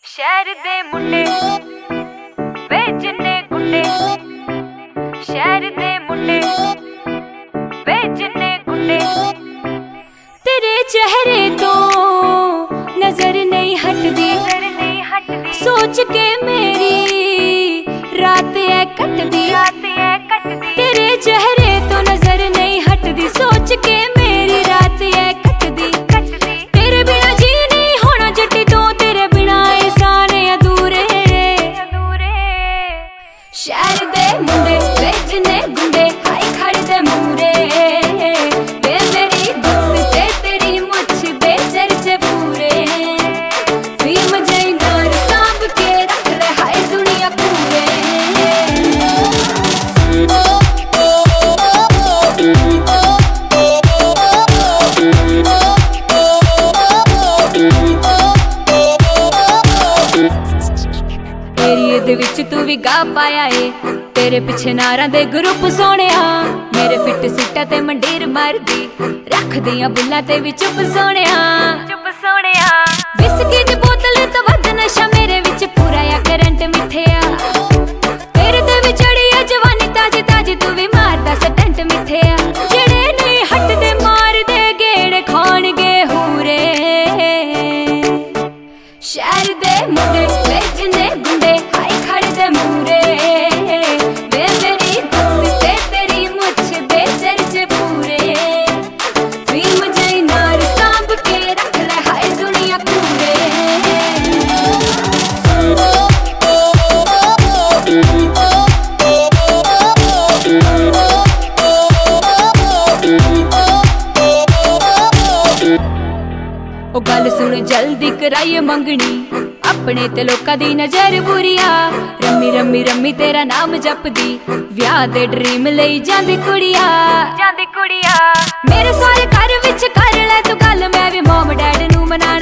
शहर दे मुंडे वे जिन्ने गुंडे, शहर दे मुंडे वे जिन्ने गुंडे, तेरे चेहरे तो नजर नहीं हटदी, सोच के मेरी रात है कटदी, तेरे चेहरे तो नजर नहीं हटदी, सोच के मेरी रात है कटदी, तेरे बिना जी नहीं होना जट्टी तो, तेरे बिना ए सारे अधूरे। शहर दे मुंडे वे जिन्ने गुंडे हाय खड़ दे मूरे, वे मेरी दोस्त ते तेरी मुछ दे चर्चे पूरे, भीम जई नार सांभ के रख ले हाय दुनिया पूरे। एरिए दे विच तू भी गा पाया है, तेरे पिछे नारा दे ग्रुप सोनिया, मेरे फिट सिट्टा ते मंडीर मारदी, रख दियां बुल्ला ते भी चुप सोनिया, चुप सोनिया। विस्की दी बोतल तो वध नशा मेरे विच पूरा या करंट मिथया, तेरे ते भी चढ़ी है जवानी ताजी ताजी, तू भी मारदा सटंट मिथया, जेड़े नहीं हटदे मार दे गेड़े खान गे हूरे। शहर दे मुंडे वे जिन्ने गुंडे हाय खड़ दे मूरे, वे मेरी दोस्त ते तेरी मुछ दे चर्चे पूरे, भीम जई नार सांभ के रख ले हाय दुनिया पूरे। ओ गल सुन जल्दी कराइए मंगनी, अपने ते लोकां दी नजर बुरिया, रम्मी रम्मी रम्मी तेरा नाम जपदी, विआह दे ड्रीम लई जांदी कुड़िया, जांदी कुड़िया। मेरे सारे घर विच कर ले तू गल, मैं भी मॉम डैड नू मना